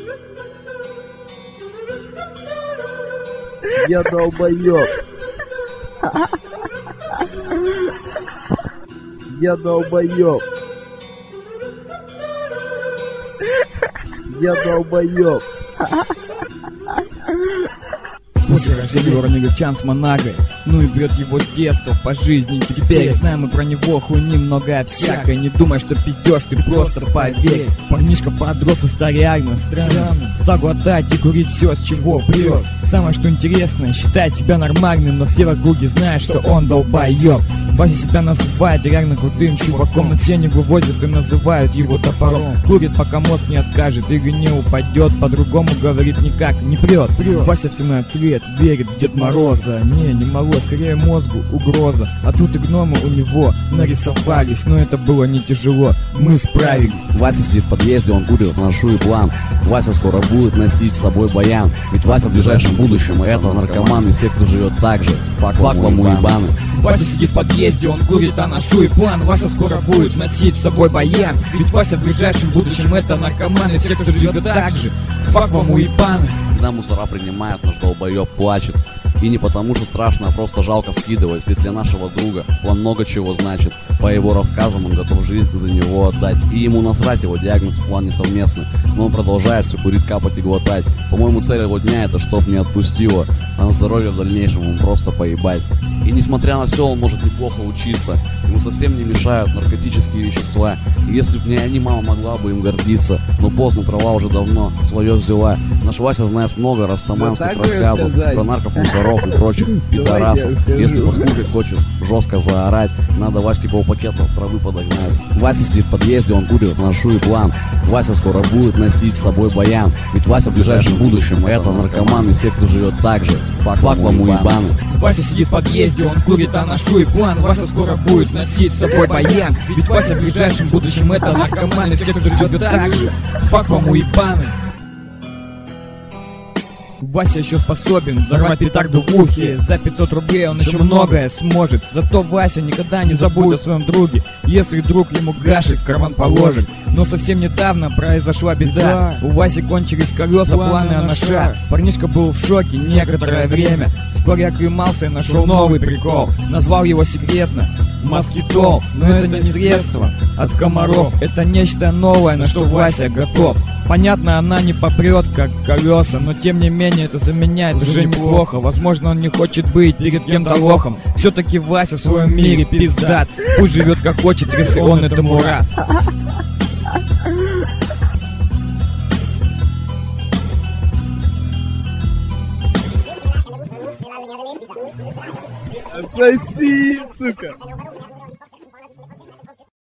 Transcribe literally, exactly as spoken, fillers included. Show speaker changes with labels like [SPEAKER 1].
[SPEAKER 1] Я долбоёб. Я долбоёб. Я долбоёб.
[SPEAKER 2] После рождения уровневичан с Монагой, ну и бьет его детство по жизни. Теперь знаем мы про него хуйни много всякой. Не думай, что пиздешь, ты просто поверь. Парнишка подрос и стал реально странным. Сагу отдать и курить все, с чего прет. Самое что интересное, считает себя нормальным, но все в округе знают, что он долбоёб. Вася себя называет реально крутым чуваком, но все не вывозят и называют его топором. Курит, пока мозг не откажет, или не упадет, по-другому говорит никак не прет. Вася всему ответ, верит в Дед Мороза. Не, не Мороз, скорее мозгу угроза. А тут и гномы у него нарисовались, но это было не тяжело, мы справились.
[SPEAKER 3] Вася сидит в подъезде, он курит, ношу и план. Вася скоро будет носить с собой баян. Ведь Вася в ближайшем будущем это наркоман и все, кто живет так же. Фак вам уебаны.
[SPEAKER 2] Вася сидит в подъезде, он курит, а ношу и план. Вася скоро будет носить с собой баян. Ведь Вася в ближайшем будущем это наркоман и все, кто живет так же. Фак вам уебаны.
[SPEAKER 3] Когда мусора принимают, наш долбоёб плачет. И не потому, что страшно, а просто жалко скидывать. Ведь для нашего друга он много чего значит. По его рассказам он готов жизнь за него отдать. И ему насрать, его диагноз в плане совместный. Но он продолжает все курить, капать и глотать. По-моему, цель его дня это чтоб не отпустило. А на здоровье в дальнейшем ему просто поебать. И несмотря на все, он может неплохо учиться. Ему совсем не мешают наркотические вещества. И если бы не они, мама могла бы им гордиться. Но поздно, трава уже давно свое взяла. Наш Вася знает много растаманских рассказов про нарков, мусоров и прочих пидорасов. Если под куркой хочешь жестко заорать, надо Ваське полпакета травы подогнать. Вася сидит в подъезде, он курит, ношу и план. Вася скоро будет носить с собой баян. Ведь Вася в ближайшем будущем это наркоман и все, кто живет так же. Фак вам уебаны.
[SPEAKER 2] Вася сидит в подъезде, он курит, а ношу и план. Вася скоро будет носить с собой баян. Ведь Вася в ближайшем будущем это наркоман и все, кто живет так же. Фак вам уебаны. Вася еще способен взорвать петарду в ухе. За пятьсот рублей он еще многое сможет. Зато Вася никогда не забудет о своем друге, если друг ему гаши в карман положит. Но совсем недавно произошла беда. У Васи кончились колеса, планы на шаг. Парнишка был в шоке некоторое время. Вскоре оклемался и нашел новый прикол. Назвал его секретно москитол. Но это не средство от комаров. Это нечто новое, на что Вася готов. Понятно, она не попрет, как колеса, но тем не менее это заменяет уже неплохо. Возможно, он не хочет быть перед кем-то лохом. Все-таки Вася в своем мире пиздат. Пусть живет как хочет, если он этому рад.
[SPEAKER 1] Отсоси, сука.